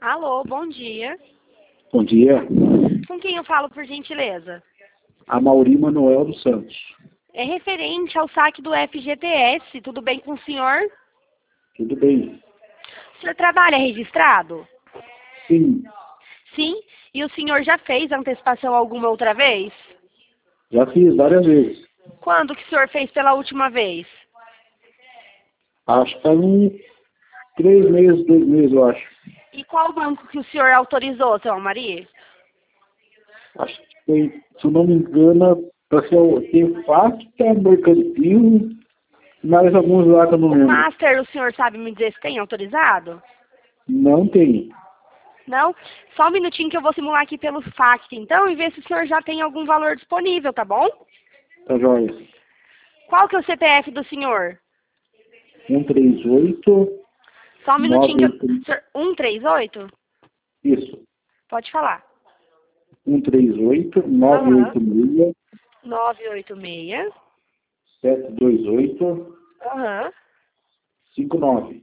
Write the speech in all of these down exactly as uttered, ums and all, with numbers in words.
Alô, bom dia. Bom dia. Com quem eu falo, por gentileza? A Mauri Manuel dos Santos. É referente ao saque do F G T S. Tudo bem com o senhor? Tudo bem? O senhor trabalha registrado? Sim, Sim? E o senhor já fez antecipação alguma outra vez? já fiz várias vezes. Quando que o senhor fez pela última vez? Acho que faz uns três meses, dois meses, eu acho. E qual banco que o senhor autorizou, seu Maria? Acho que foi, se eu não me engano, para ser o tem o Facta, Mercantil, mais alguns lá que eu não O lembro. Master, o senhor sabe me dizer se tem autorizado? Não tem. Não? Só um minutinho que eu vou simular aqui pelo FACT, então, e ver se o senhor já tem algum valor disponível, tá bom? Tá joia. Qual que é o C P F do senhor? um três oito, Só um minutinho que eu... nove, senhor, um três oito? isso. Pode falar. um três oito, nove Aham. oito seis, nove oito seis. sete dois oito, Aham. cinco nove.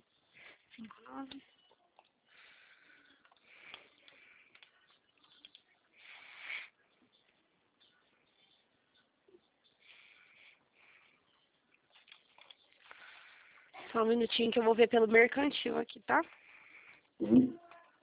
Só um minutinho que eu vou ver pelo mercantil aqui, tá? Uhum.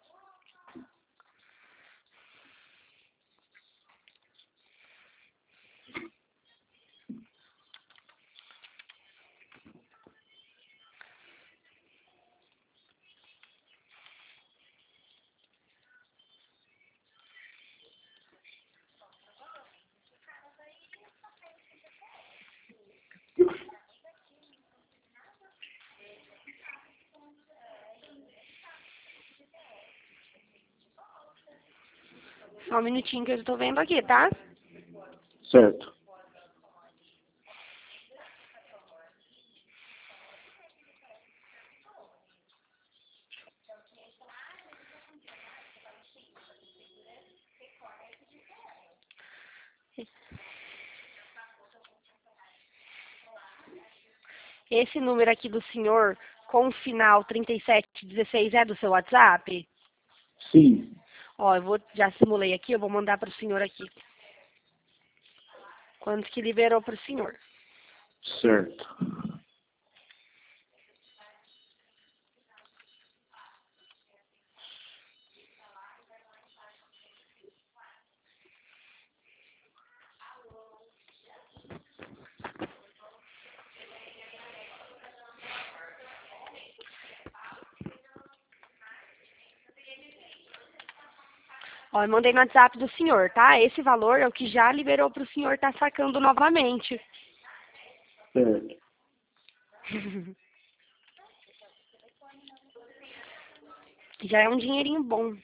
Só um minutinho que eu tô vendo aqui, tá? Certo. Esse número aqui do senhor, com o final trinta e sete dezesseis, é do seu WhatsApp? Sim. Ó, eu vou, já simulei aqui, eu vou mandar para o senhor aqui. Quanto que liberou para o senhor? Certo. Ó, eu mandei no WhatsApp do senhor, tá? Esse valor é o que já liberou para o senhor estar sacando novamente. Certo. Já é um dinheirinho bom.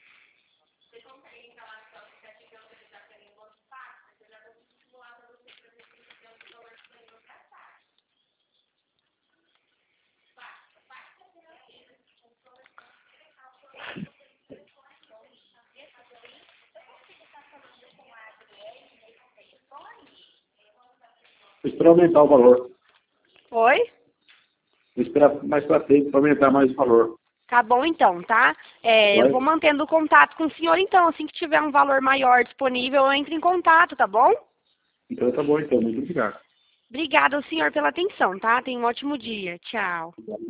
Vou esperar aumentar o valor. Oi? Vou esperar mais para frente para aumentar mais o valor. Tá bom então, tá? É, eu Vai? vou mantendo contato com o senhor então. Assim que tiver um valor maior disponível, eu entro em contato, tá bom? Então tá bom, então. Muito obrigado. Obrigada ao senhor pela atenção, tá? Tenha um ótimo dia. Tchau.